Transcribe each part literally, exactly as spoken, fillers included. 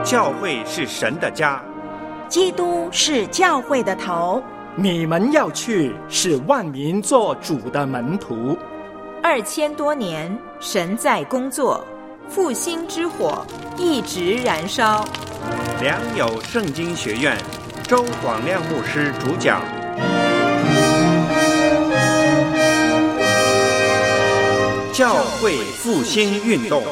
教会是神的家， 基督是教会的头， 你们要去，使万民做主的门徒。 二千多年，神在工作，复兴之火一直燃烧。 良友圣经学院周广亮牧师主讲。教会复兴运动。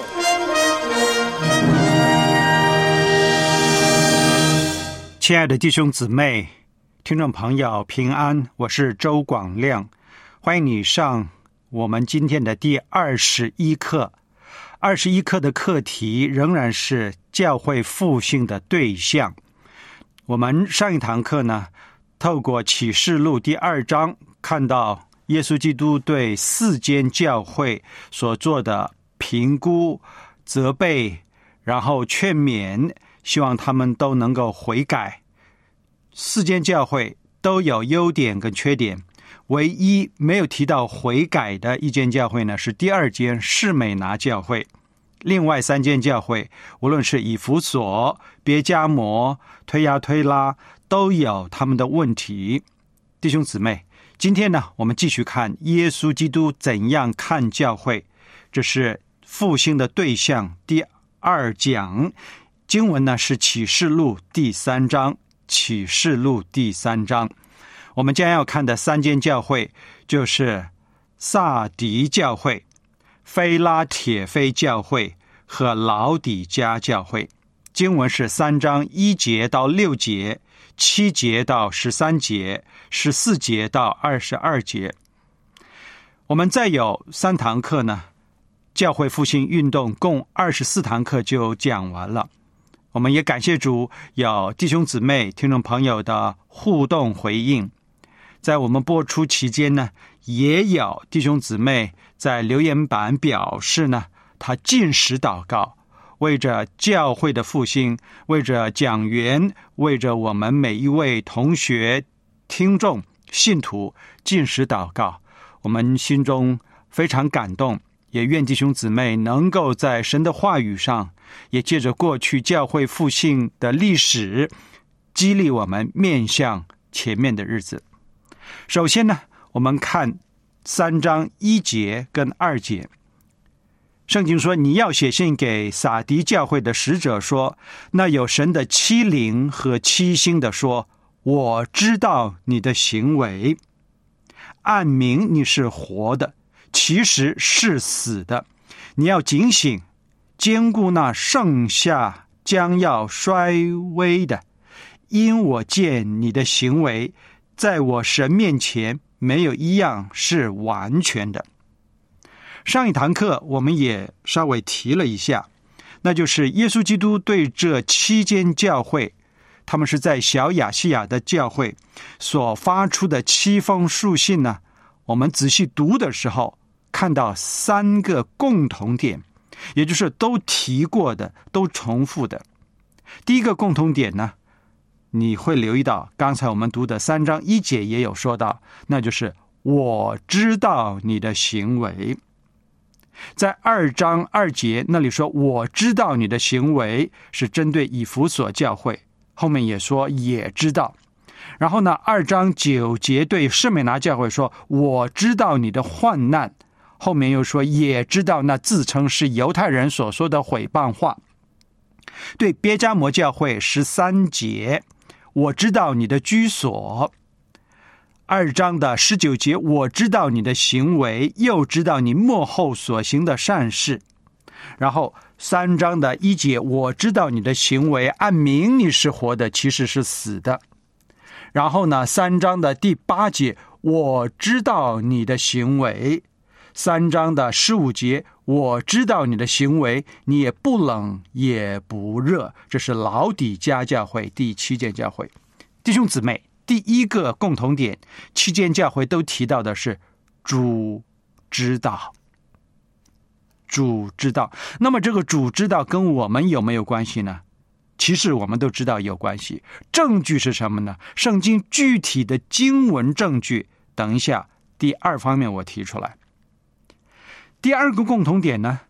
亲爱的弟兄姊妹、听众朋友平安，我是周广亮，欢迎你上我们今天的第二十一课。二十一课的课题仍然是教会复兴的对象。我们上一堂课呢，透过启示录第二章，看到耶稣基督对四间教会所做的评估、责备，然后劝勉，希望他们都能够悔改。四间教会都有优点跟缺点，唯一没有提到悔改的一间教会呢，是第二间士美拿教会。另外三间教会，无论是以弗所、别迦摩、推雅推拉，都有他们的问题。弟兄姊妹，今天呢，我们继续看耶稣基督怎样看教会，这是复兴的对象第二讲。经文呢是启示录第三章，启示录第三章。我们将要看的三间教会就是撒狄教会、非拉铁非教会和老底嘉教会。经文是三章一节到六节，七节到十三节，十四节到二十二节。我们再有三堂课呢，教会复兴运动共二十四堂课就讲完了。我们也感谢主，有弟兄姊妹、听众朋友的互动回应。在我们播出期间呢，也有弟兄姊妹在留言板表示呢，他禁食祷告，为着教会的复兴，为着讲员，为着我们每一位同学、听众、信徒禁食祷告。我们心中非常感动，也愿弟兄姊妹能够在神的话语上，也借着过去教会复兴的历史，激励我们面向前面的日子。首先呢，我们看三章一节跟二节。圣经说，你要写信给撒狄教会的使者说，那有神的七灵和七星的说，我知道你的行为，暗明你是活的，其实是死的。你要警醒，坚固那剩下将要衰微的，因我见你的行为，在我神面前没有一样是完全的。上一堂课我们也稍微提了一下，那就是耶稣基督对这七间教会，他们是在小亚细亚的教会所发出的七封书信呢，我们仔细读的时候看到三个共同点，也就是都提过的，都重复的。第一个共同点呢，你会留意到刚才我们读的三章一节也有说到，那就是我知道你的行为。在二章二节那里说我知道你的行为，是针对以弗所教会，后面也说也知道。然后呢，二章九节对士美拿教会说我知道你的患难，后面又说也知道那自称是犹太人所说的毁谤话。对别迦摩教会十三节，我知道你的居所。二章的十九节，我知道你的行为，又知道你末后所行的善事。然后三章的一节，我知道你的行为，暗明你是活的，其实是死的。然后呢，三章的第八节，我知道你的行为。三章的十五节，我知道你的行为，你也不冷也不热。这是老底嘉教会第七间教会。弟兄姊妹，第一个共同点，七间教会都提到的是主知道。主知道。那么这个主知道跟我们有没有关系呢？其实我们都知道有关系。证据是什么呢？圣经具体的经文证据，等一下第二方面我提出来。第二个共同点呢，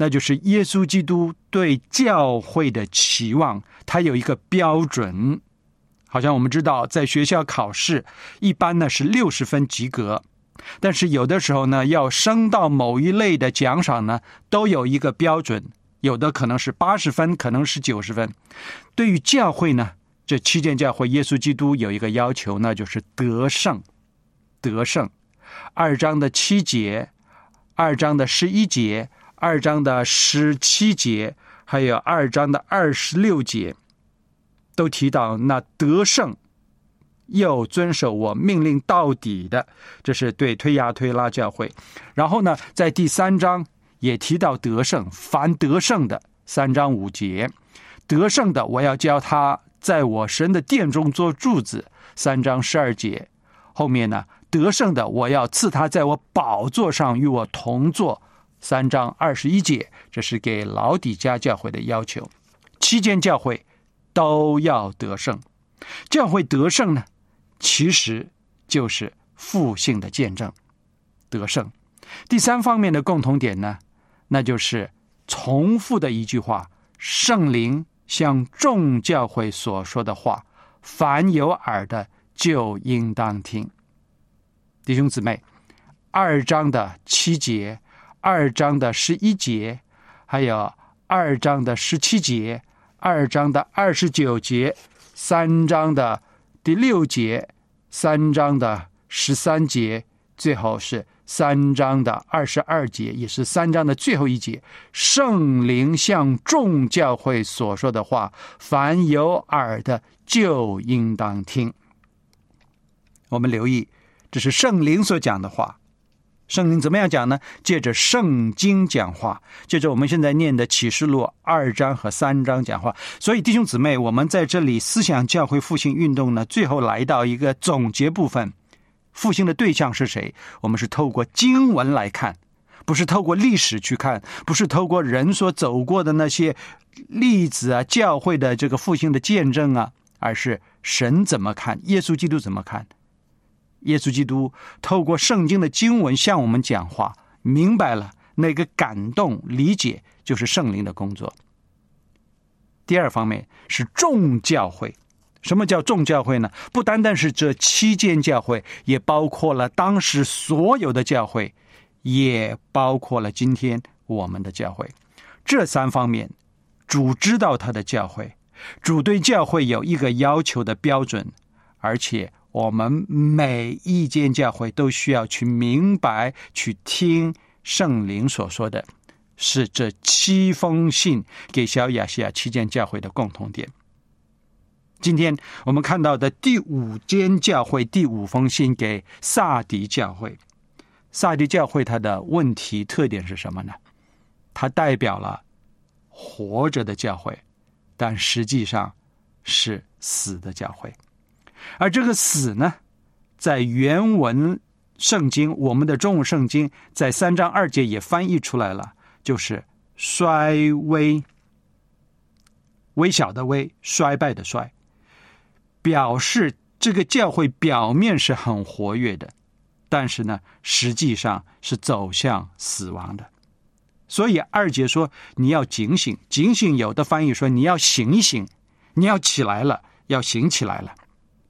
那就是耶稣基督对教会的期望，他有一个标准。好像我们知道在学校考试一般呢是六十分及格，但是有的时候呢要升到某一类的奖赏呢都有一个标准，有的可能是八十分，可能是九十分。对于教会呢，这七间教会耶稣基督有一个要求，那就是得胜。得胜，二章的七节，二章的十一节，二章的十七节，还有二章的二十六节，都提到那得胜又遵守我命令到底的，这是对推雅推拉教会。然后呢，在第三章也提到得胜，凡得胜的，三章五节，得胜的我要教他在我神的殿中做柱子，三章十二节。后面呢，得胜的我要赐他在我宝座上与我同坐，三章二十一节。这是给老底嘉教会的要求。七间教会都要得胜。教会得胜呢，其实就是复兴的见证。得胜第三方面的共同点呢，那就是重复的一句话，圣灵向众教会所说的话，凡有耳的就应当听。弟兄姊妹，二章的七节，二章的十一节，还有二章的十七节，二章的二十九节，三章的第六节，三章的十三节，最后是三章的二十二节，也是三章的最后一节。圣灵向众教会所说的话，凡有耳的就应当听。我们留意，这是圣灵所讲的话。圣灵怎么样讲呢？借着圣经讲话，借着我们现在念的启示录二章和三章讲话。所以弟兄姊妹，我们在这里思想教会复兴运动呢，最后来到一个总结部分。复兴的对象是谁？我们是透过经文来看，不是透过历史去看，不是透过人所走过的那些例子啊，教会的这个复兴的见证啊，而是神怎么看，耶稣基督怎么看。耶稣基督透过圣经的经文向我们讲话，明白了那个感动理解就是圣灵的工作。第二方面是众教会。什么叫众教会呢？不单单是这七间教会，也包括了当时所有的教会，也包括了今天我们的教会。这三方面，主知道他的教会，主对教会有一个要求的标准，而且我们每一间教会都需要去明白，去听圣灵所说的，是这七封信给小亚细亚七间教会的共同点。今天我们看到的第五间教会，第五封信给撒狄教会。撒狄教会它的问题特点是什么呢？它代表了活着的教会，但实际上是死的教会。而这个死呢，在原文圣经，我们的中文圣经在三章二节也翻译出来了，就是衰微，微小的微，衰败的衰，表示这个教会表面是很活跃的，但是呢，实际上是走向死亡的。所以二节说你要警醒，警醒有的翻译说你要醒一醒，你要起来了，要醒起来了。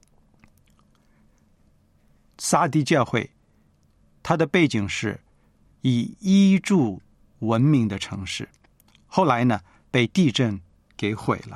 撒狄教会它的背景是以医助闻名的城市，后来呢被地震给毁了。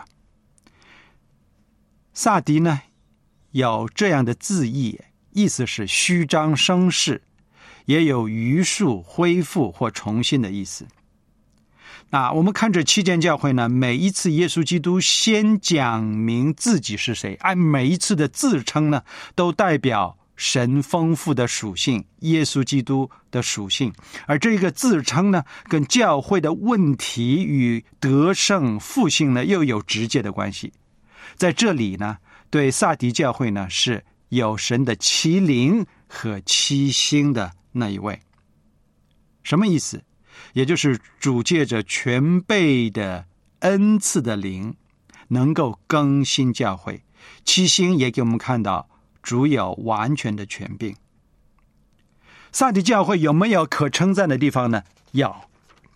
撒狄呢有这样的字义，意思是虚张声势，也有余数、恢复或重新的意思。那我们看这七间教会呢，每一次耶稣基督先讲明自己是谁，按每一次的自称呢，都代表神丰富的属性，耶稣基督的属性。而这个自称呢，跟教会的问题与得胜复兴呢，又有直接的关系。在这里呢，对撒狄教会呢，是有神的七灵和七星的那一位。什么意思？也就是主借着全备的恩赐的灵，能够更新教会。七星也给我们看到主有完全的权柄。撒狄教会有没有可称赞的地方呢？有，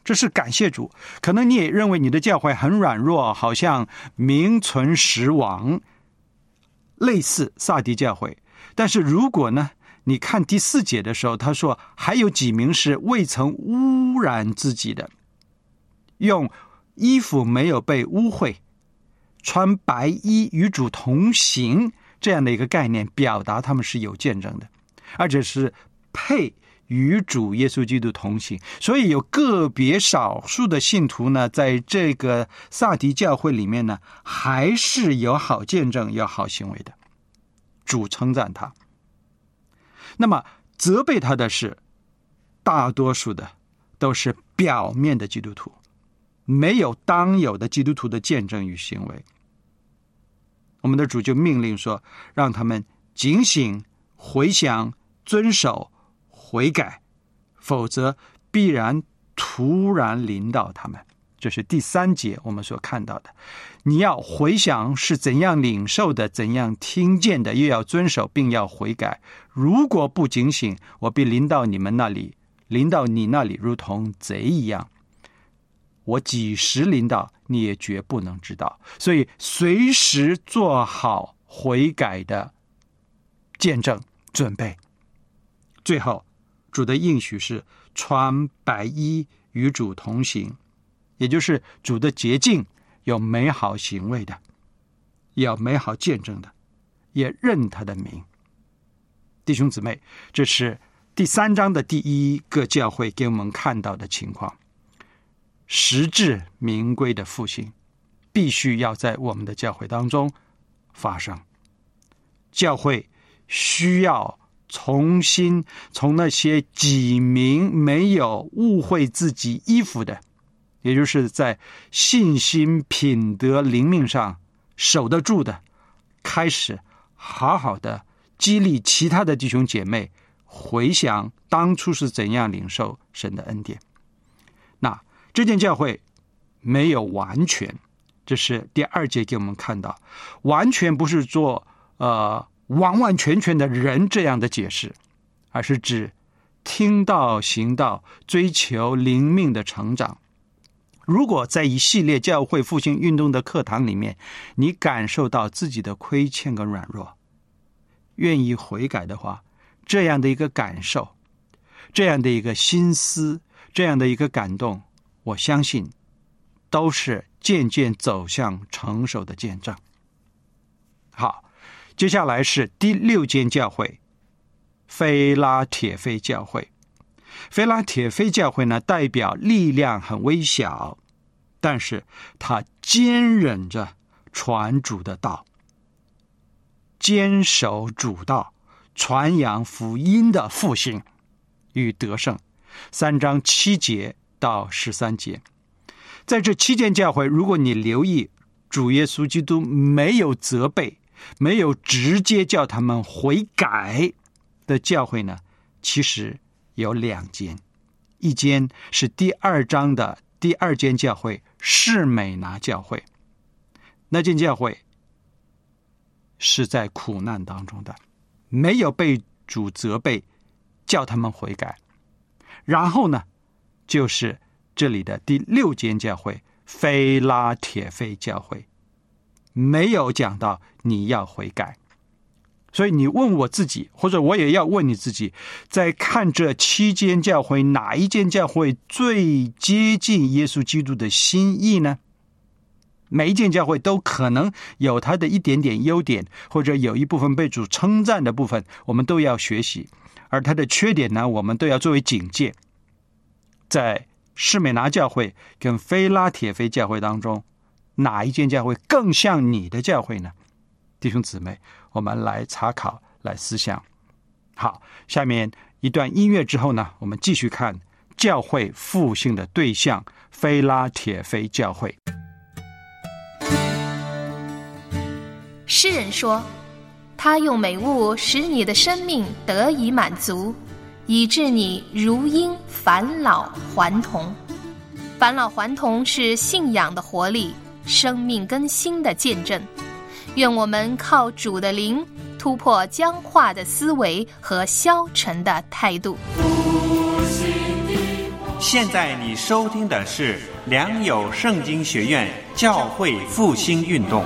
这是感谢主。可能你也认为你的教会很软弱，好像名存实亡，类似撒狄教会。但是如果呢，你看第四节的时候，他说还有几名是未曾污染自己的，用衣服没有被污秽，穿白衣与主同行，这样的一个概念表达他们是有见证的，而且是配与主耶稣基督同行。所以有个别少数的信徒呢，在这个撒狄教会里面呢，还是有好见证有好行为的，主称赞他。那么责备他的是大多数的都是表面的基督徒，没有当有的基督徒的见证与行为。我们的主就命令说，让他们警醒、回想、遵守、悔改，否则必然突然临到他们。这是第三节我们所看到的，你要回想是怎样领受的，怎样听见的，又要遵守并要悔改。如果不警醒，我必临到你们那里，临到你那里如同贼一样，我几时临到你也绝不能知道。所以随时做好悔改的见证准备。最后主的应许是穿白衣与主同行，也就是主的洁净有美好行为的，有美好见证的，也认他的名。弟兄姊妹，这是第三章的第一个教会给我们看到的情况。实至名归的复兴必须要在我们的教会当中发生。教会需要重新从那些几名没有误会自己衣服的，也就是在信心、品德、灵命上守得住的，开始好好的激励其他的弟兄姐妹回想当初是怎样领受神的恩典。那这间教会没有完全，这是第二节给我们看到，完全不是做呃完完全全的人这样的解释，而是指听道行道，追求灵命的成长。如果在一系列教会复兴运动的课堂里面，你感受到自己的亏欠跟软弱，愿意悔改的话，这样的一个感受，这样的一个心思，这样的一个感动，我相信都是渐渐走向成熟的见证。好，接下来是第六间教会，非拉铁非教会。非拉铁非教会呢，代表力量很微小，但是他坚忍着传主的道，坚守主道，传扬福音的复兴与得胜。三章七节到十三节，在这七间教会，如果你留意，主耶稣基督没有责备，没有直接叫他们悔改的教会呢，其实有两间。一间是第二章的第二间教会，士美拿教会。那间教会是在苦难当中的，没有被主责备叫他们悔改。然后呢，就是这里的第六间教会，非拉铁非教会，没有讲到你要悔改。所以你问我自己，或者我也要问你自己，在看这七间教会，哪一间教会最接近耶稣基督的心意呢？每一间教会都可能有它的一点点优点，或者有一部分被主称赞的部分，我们都要学习。而它的缺点呢，我们都要作为警戒。在士美拿教会跟非拉铁非教会当中，哪一间教会更像你的教会呢？弟兄姊妹，我们来查考，来思想。好，下面一段音乐之后呢，我们继续看教会复兴的对象，非拉铁非教会。 诗人说，他用美物使你的生命得以满足，以致你如婴返老还童。返老还童是信仰的活力，生命更新的见证。愿我们靠主的灵，突破僵化的思维和消沉的态度。 现在你收听的是良友圣经学院教会复兴运动。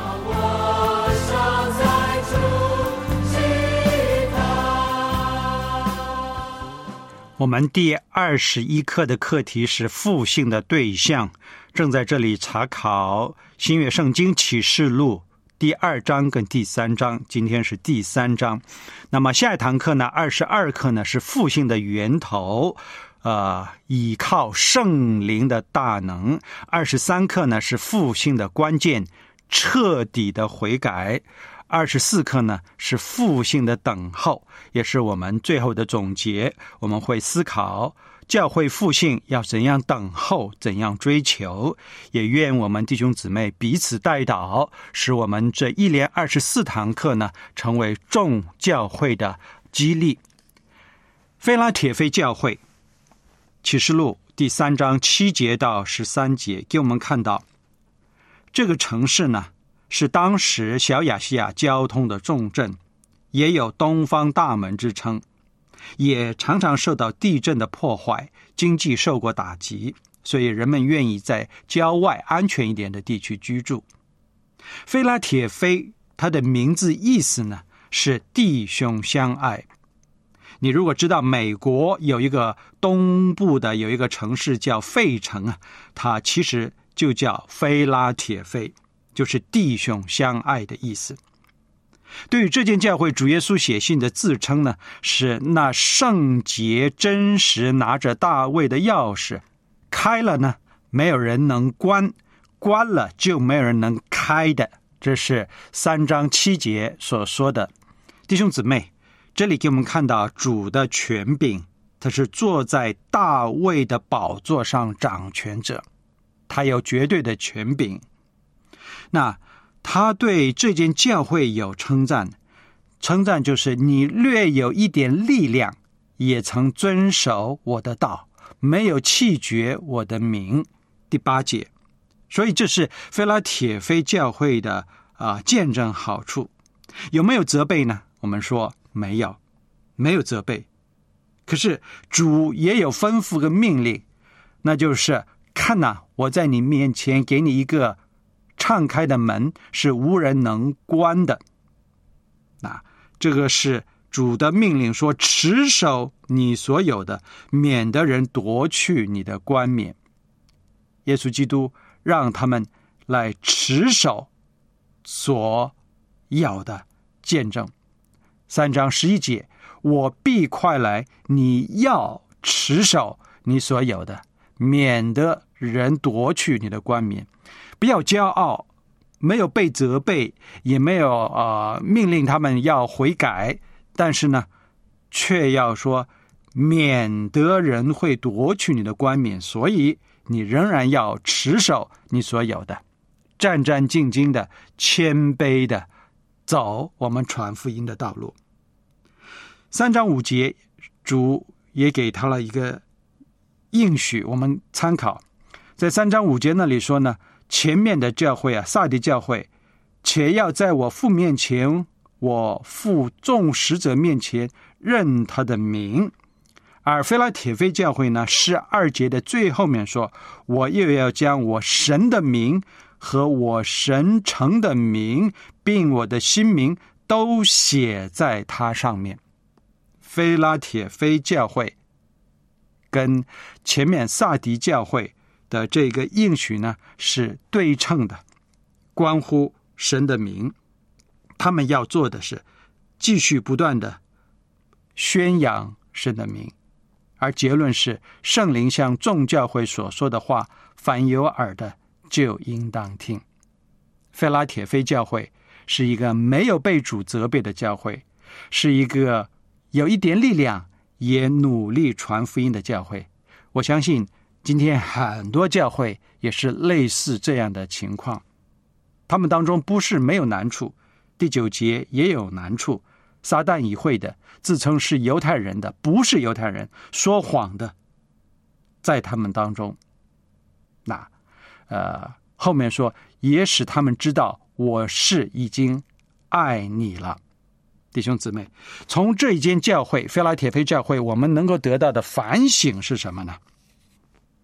我们第二十一课的课题是复兴的对象，正在这里查考新约圣经启示录第二章跟第三章，今天是第三章。那么下一堂课呢，二十二课呢是复兴的源头，呃，倚靠圣灵的大能。二十三课呢是复兴的关键，彻底的悔改。二十四课呢是复兴的等候，也是我们最后的总结。我们会思考教会复兴要怎样等候，怎样追求，也愿我们弟兄姊妹彼此代祷，使我们这一连二十四堂课呢成为众教会的激励。非拉铁非教会启示录第三章七节到十三节给我们看到，这个城市呢是当时小亚细亚交通的重镇，也有东方大门之称，也常常受到地震的破坏，经济受过打击，所以人们愿意在郊外安全一点的地区居住。非拉铁非，它的名字意思呢是弟兄相爱。你如果知道美国有一个东部的有一个城市叫费城啊，它其实就叫非拉铁非，就是弟兄相爱的意思。对于这间教会，主耶稣写信的自称呢，是那圣洁真实拿着大卫的钥匙，开了呢没有人能关，关了就没有人能开的。这是三章七节所说的。弟兄姊妹，这里给我们看到主的权柄，他是坐在大卫的宝座上掌权者，他有绝对的权柄。那他对这间教会有称赞，称赞就是你略有一点力量，也曾遵守我的道，没有弃绝我的名。第八节，所以这是非拉铁非教会的啊见证好处。有没有责备呢？我们说没有，没有责备。可是主也有吩咐个命令，那就是看哪、啊，我在你面前给你一个敞开的门，是无人能关的。那这个是主的命令，说持守你所有的，免得人夺去你的冠冕。耶稣基督让他们来持守所要的见证。三章十一节，我必快来，你要持守你所有的，免得人夺去你的冠冕。不要骄傲，没有被责备，也没有呃命令他们要悔改，但是呢却要说免得人会夺去你的冠冕，所以你仍然要持守你所有的，战战兢兢的，谦卑的走我们传福音的道路。三章五节，主也给他了一个应许，我们参考。在三章五节那里说呢，前面的教会啊，撒狄教会，且要在我父面前，我父众使者面前认他的名。而非拉铁非教会呢，十二节的最后面说，我又要将我神的名和我神城的名，并我的新名都写在它上面。非拉铁非教会跟前面撒狄教会的这个应许呢是对称的，关乎神的名。他们要做的是继续不断的宣扬神的名，而结论是圣灵向众教会所说的话，凡有耳的就应当听。非拉铁非教会是一个没有被主责备的教会，是一个有一点力量也努力传福音的教会。我相信今天很多教会也是类似这样的情况，他们当中不是没有难处。第九节也有难处，撒旦议会的，自称是犹太人的，不是犹太人，说谎的，在他们当中。那呃，后面说也使他们知道我是已经爱你了。弟兄姊妹，从这一间教会非拉铁非教会，我们能够得到的反省是什么呢？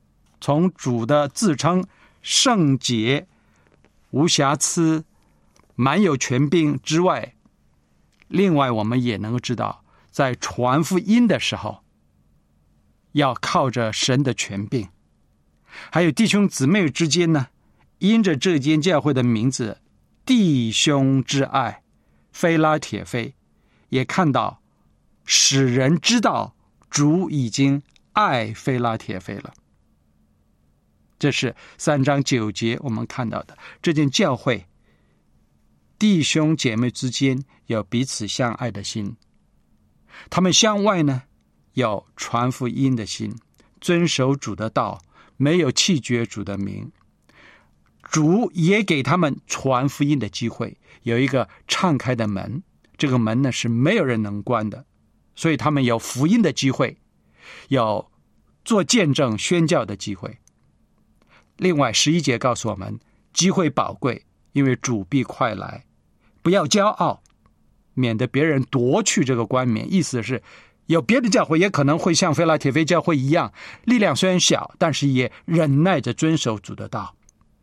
从主的自称圣洁、无瑕疵、满有权柄之外，另外我们也能够知道，在传福音的时候要靠着神的权柄。还有弟兄姊妹之间呢，因着这间教会的名字弟兄之爱非拉铁非，也看到使人知道主已经爱非拉铁非了。这是三章九节我们看到的，这间教会弟兄姐妹之间有彼此相爱的心，他们向外呢有传福音的心，遵守主的道，没有弃绝主的名。主也给他们传福音的机会，有一个敞开的门，这个门呢是没有人能关的，所以他们有福音的机会，有做见证宣教的机会。另外十一节告诉我们，机会宝贵，因为主必快来，不要骄傲，免得别人夺去这个冠冕。意思是有别的教会也可能会像腓拉铁非教会一样，力量虽然小，但是也忍耐着遵守主的道。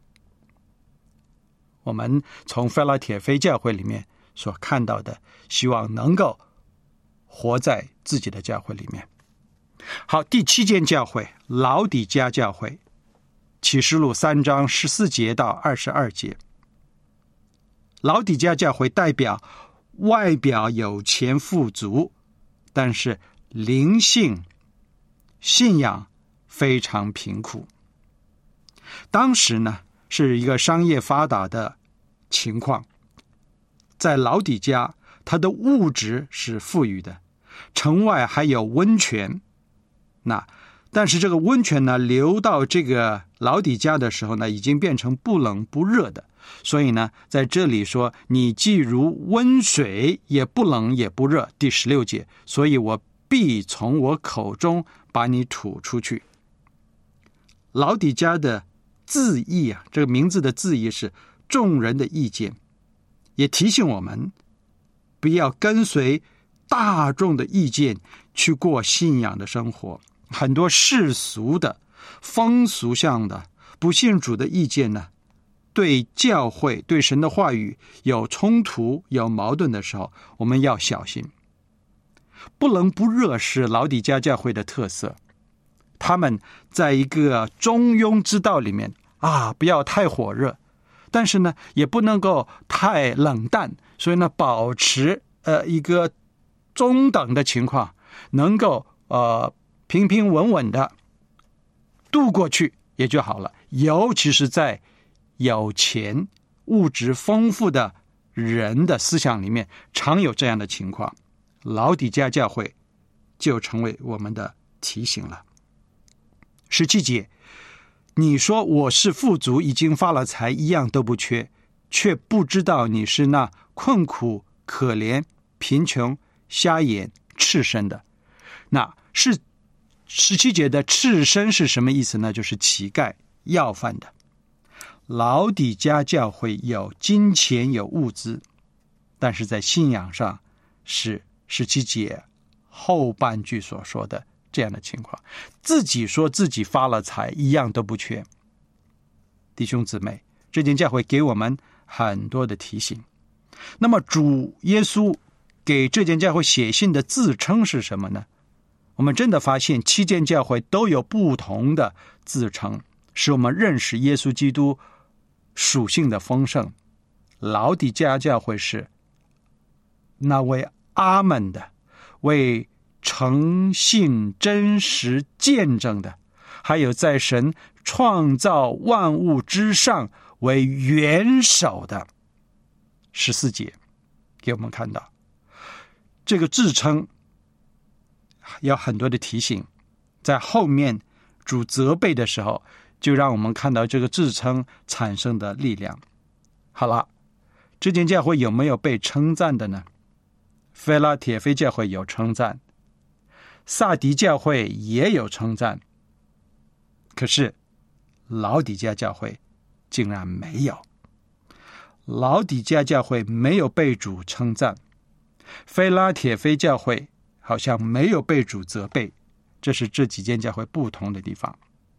我们从腓拉铁非教会里面所看到的，希望能够活在自己的教会里面。好，第七间教会老底嘉教会，启示录三章十四节到二十二节。老底嘉教会代表外表有钱富足，但是灵性信仰非常贫苦。当时呢是一个商业发达的情况，在老底嘉它的物质是富裕的，城外还有温泉。那但是这个温泉呢流到这个老底嘉的时候呢，已经变成不冷不热的，所以呢在这里说，你既如温水，也不冷也不热。第十六节，所以我必从我口中把你吐出去。老底嘉的字义啊，这个名字的字义是众人的意见，也提醒我们不要跟随大众的意见去过信仰的生活。很多世俗的风俗上的不信主的意见呢，对教会对神的话语有冲突有矛盾的时候，我们要小心。不冷不热是老底嘉教会的特色，他们在一个中庸之道里面啊，不要太火热，但是呢也不能够太冷淡，所以呢保持呃一个中等的情况，能够呃平平稳稳的度过去也就好了。尤其是在有钱物质丰富的人的思想里面，常有这样的情况。老底嘉教会就成为我们的提醒了。十七节，你说我是富足，已经发了财，一样都不缺，却不知道你是那困苦可怜贫穷瞎眼赤身的。那是十七节的赤身是什么意思呢？就是乞丐要饭的。老底嘉教会有金钱有物资，但是在信仰上是十七节后半句所说的这样的情况，自己说自己发了财，一样都不缺。弟兄姊妹，这间教会给我们很多的提醒。那么主耶稣给这间教会写信的自称是什么呢？我们真的发现七间教会都有不同的自称，使我们认识耶稣基督属性的丰盛。老底嘉教会是那位阿们的，为诚信真实见证的，还有在神创造万物之上为元首的。十四节给我们看到这个自称有很多的提醒，在后面主责备的时候，就让我们看到这个自称产生的力量。好了，这间教会有没有被称赞的呢？腓拉铁非教会有称赞，撒狄教会也有称赞，可是老底嘉教会竟然没有。老底嘉教会没有被主称赞，腓拉铁非教会好像没有被主责备，这是这几间教会不同的地方。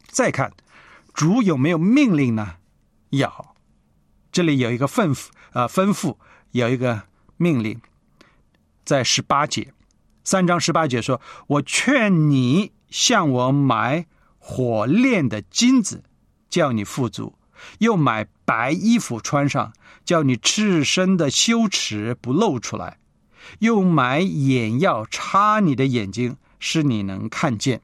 再看主有没有命令呢？有，这里有一个吩咐，呃，吩咐有一个命令，在十八节，三章十八节说：“我劝你向我买火炼的金子，叫你富足；又买白衣服穿上，叫你赤身的羞耻不露出来；又买眼药插你的眼睛，使你能看见。”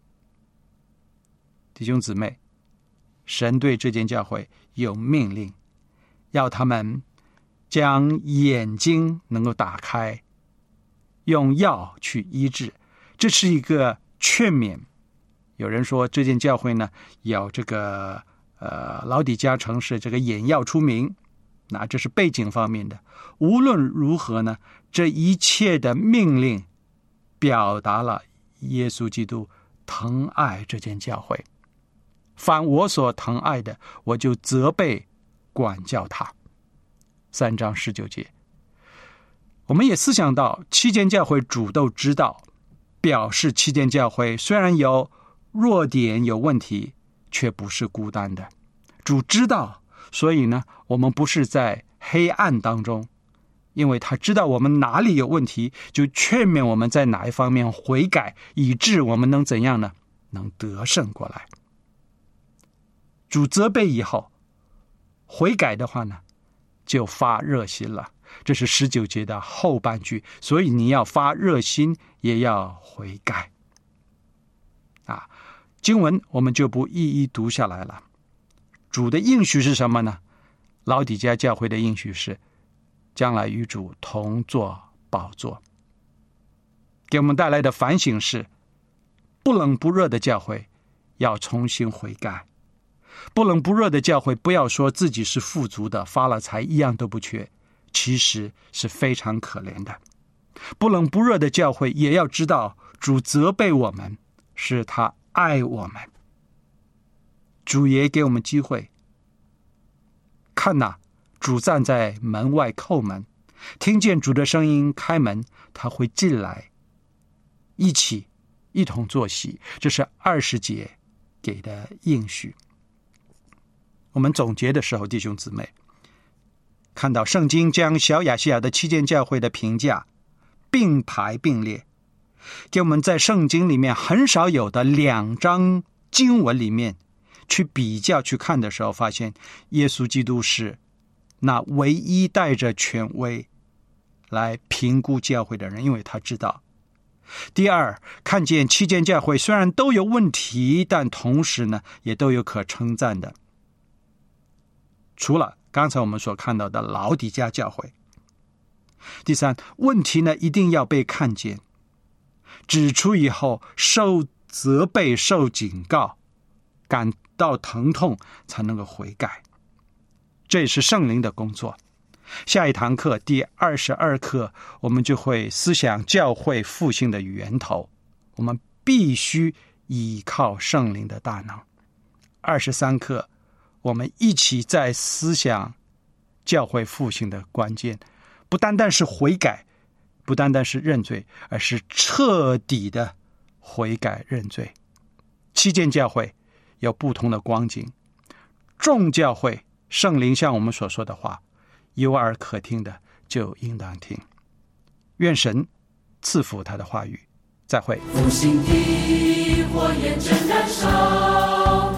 弟兄姊妹，神对这间教会有命令，要他们将眼睛能够打开，用药去医治，这是一个劝勉。有人说这间教会呢，有这个呃老底嘉城是这个眼药出名，那这是背景方面的。无论如何呢，这一切的命令表达了耶稣基督疼爱这间教会。凡我所疼爱的，我就责备管教他。三章十九节，我们也思想到七间教会主都知道，表示七间教会虽然有弱点有问题，却不是孤单的。主知道，所以呢，我们不是在黑暗当中，因为他知道我们哪里有问题，就劝勉我们在哪一方面悔改，以致我们能怎样呢？能得胜过来。主责备以后，悔改的话呢，就发热心了。这是十九节的后半句，所以你要发热心，也要悔改。啊，经文我们就不一一读下来了。主的应许是什么呢？老底嘉教会的应许是，将来与主同坐宝座。给我们带来的反省是，不冷不热的教会要重新悔改。不冷不热的教会不要说自己是富足的，发了财一样都不缺，其实是非常可怜的。不冷不热的教会也要知道，主责备我们是他爱我们。主也给我们机会，看哪，主站在门外叩门，听见主的声音开门，他会进来，一起一同坐席。这是二十节给的应许。我们总结的时候，弟兄姊妹，看到圣经将小亚细亚的七间教会的评价并排并列，给我们在圣经里面很少有的两章经文里面去比较去看的时候，发现耶稣基督是那唯一带着权威来评估教会的人，因为他知道。第二，看见七间教会虽然都有问题，但同时呢也都有可称赞的。除了刚才我们所看到的老底嘉教会。第三，问题呢一定要被看见，指出以后受责备受警告，感到疼痛才能够悔改，这也是圣灵的工作。下一堂课第二十二课，我们就会思想教会复兴的源头，我们必须依靠圣灵的大能。二十三课我们一起在思想教会复兴的关键，不单单是悔改，不单单是认罪，而是彻底的悔改认罪。七间教会有不同的光景，众教会圣灵像我们所说的话，有耳可听的就应当听。愿神赐福他的话语。再会。 复兴的火焰正燃烧，